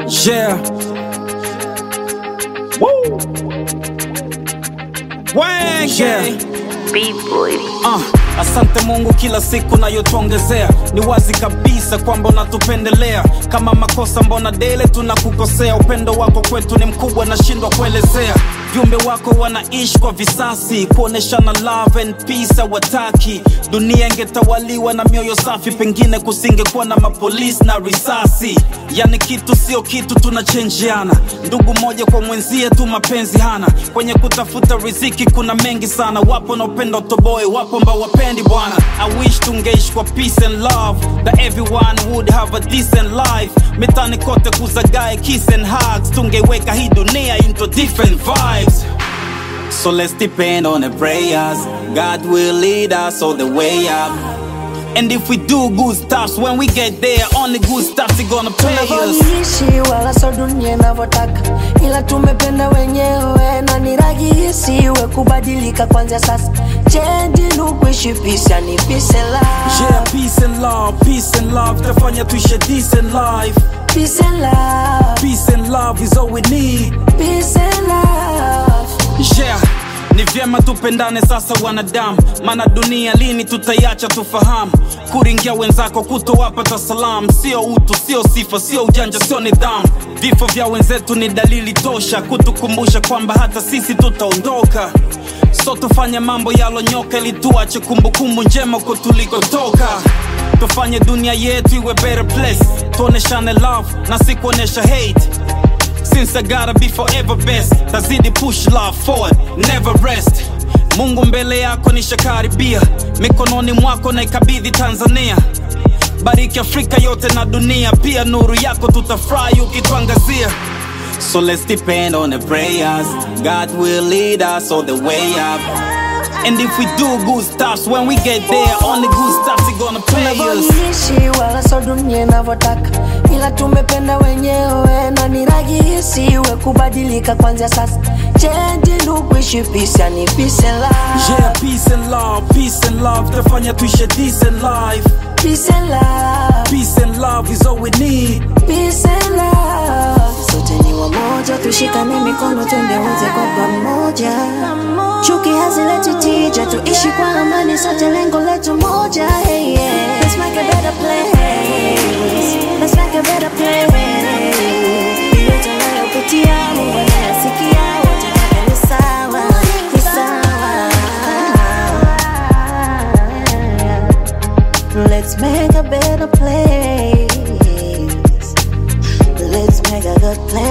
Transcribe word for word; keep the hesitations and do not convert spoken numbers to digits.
Yeah. Woo. Wenge. Yeah. B-boy. Uh, asante Mungu kila siku nayotuongezea. Ni wazi kabisa kwamba unatupendelea. Kama makosa mbona dele tunakukosea. Upendo wako kwetu ni mkubwa nashindwa kuelezea. Viumbe wako wanaishi kwa visasi, kuoneshana love and peace hawataki. Dunia ingetawaliwa na mioyo safi, pengine kusingekuwa na mapolisi na risasi. Yani kitu sio kitu tunachenjiana, ndugu moja kwa mwenzie tu mapenzi hana. Kwenye kutafuta riziki kuna mengi sana, wapo na upendo toboe, wapo ambao wapendi bwana. I wish tungeishi kwa peace and love, that everyone would have a decent life. Mitani kote kuzagae kiss and hugs, tungeweka hii dunia into different vibes. So let's depend on the prayers, God will lead us all the way up. And if we do good stuff, when we get there, only good stuff is gonna pay us. Tunavyoishi wala so dunia inavyotaka, ila tumependa wenyewe na ni rahisi iwe kubadilika kwanza sasa. Change look kuishi peace and peace and love. Yeah, peace and love, peace and love, tafanya tuishi decent life. Peace and love, peace and love is all we need. Peace and love. Yeah. Ni vyema tupendane sasa wanadamu, maana dunia lini tutaiacha tufahamu. Kuringia wenzako kutowapa ta salamu, sio utu, sio sifa, sio ujanja, sio nidhamu. Vifo vya wenzetu ni dalili tosha kutukumbusha kwamba hata sisi tutaondoka. So tufanye mambo yalonyoka ili tuache kumbukumbu njema kwa tulikotoka. Tufanye dunia yetu iwe better place, tuoneshane love na si kuonesha hate. Since I gotta be forever best, tazidi push love forward, never rest. Mungu mbele yako nishakaribia, mikononi mwako na ikabidhi Tanzania. Bariki Afrika yote na dunia, pia nuru yako tutafurahi ukituangazia. So let's depend on the prayers, God will lead us all the way up. And if we do good stuff, when we get there, only good stuff is gonna pay us. Tunavyoishi wala so dunia inavyotaka, ila tumependa wenyewe na ni rahisi iwe kubadilika kwanza sasa. Change look kuishi peace and peace and love. Yeah, peace and love, peace and love, tafanya tuishi decent life. Peace and love, peace and love is all we need. Peace and love. Sote ni wamoja, tushikane mikono twende wote kwa pamoja. Chuki hazileti tija, tuishi kwa amani, sote lengo letu moja. Hey, yeah. Let's make a better place, let's make a better place. Yote nayopitia Mungu anayasikia, wote ni sawa, ni sawa. Let's make a better place, let's make a good place.